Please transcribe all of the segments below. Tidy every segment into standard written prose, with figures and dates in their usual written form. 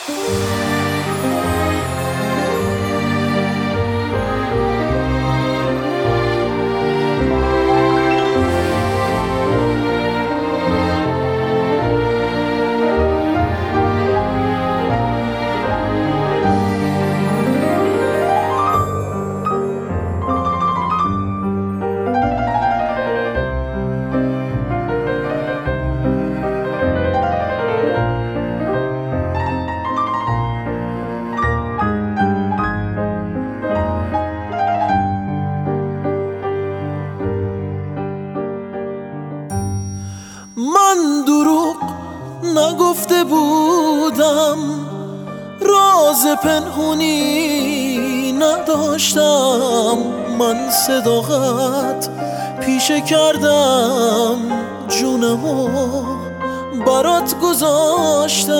من دروغ نگفته بودم، راز پنهونی نداشتم، من صداقت پیشه کردم، جونمو برات گذاشتم.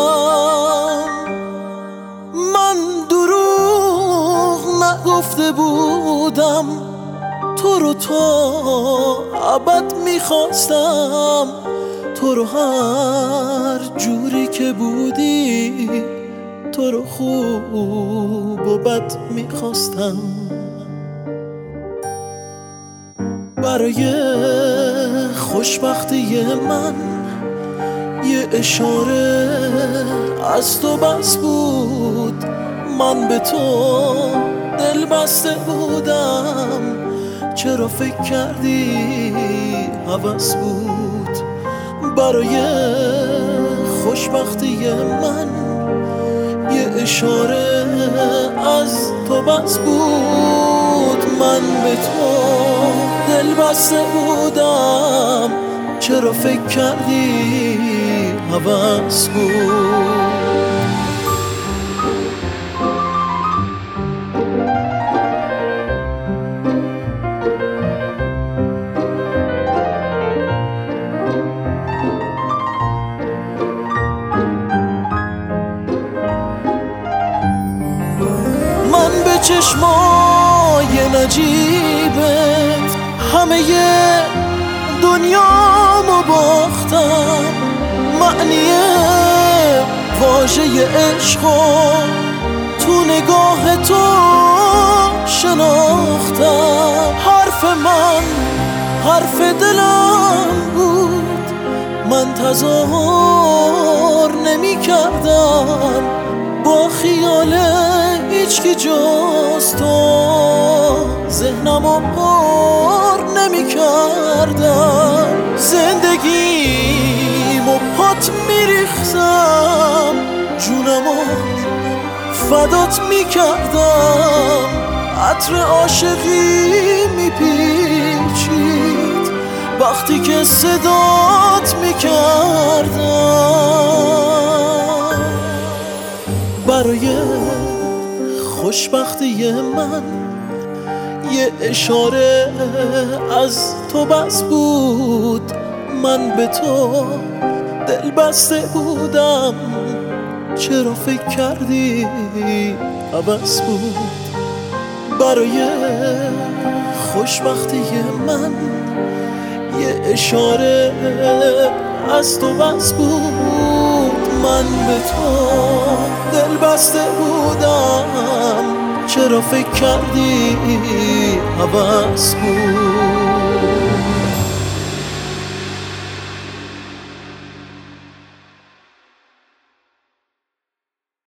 من دروغ نگفته بودم، تو رو تا ابد میخواستم، تو رو هر جوری که بودی، تو رو خوب و بد میخواستم. برای خوشبختی من یه اشاره از تو بس بود، من به تو دل بسته بودم، چرا فکر کردی هوس بود؟ برای خوشبختی من یه اشاره از تو بس بود، من به تو دل بسته بودم، چرا فکر کردی هوس بود؟ من به چشمای نجیبت همه دنیامو باختم، معنی واژه عشقو تو نگاه تو شناختم. حرف من حرف دلم بود، من تظاهر نمی کردم، با خیال هیچکی جز تو ذهنمو پر نمی کردم. زندگیمو پات میریختم، جونمو فدات میکردم، عطر عاشقی میپیچید وقتی که صدات میکردم. برای خوشبختی من یه اشاره از تو بس بود، من به تو دل بسته بودم، چرا فکر کردی هوس بود؟ برای خوشبختی من یه اشاره از تو بس بود، من به تو دل بسته بودم، چرا فکر کردی هوس بود؟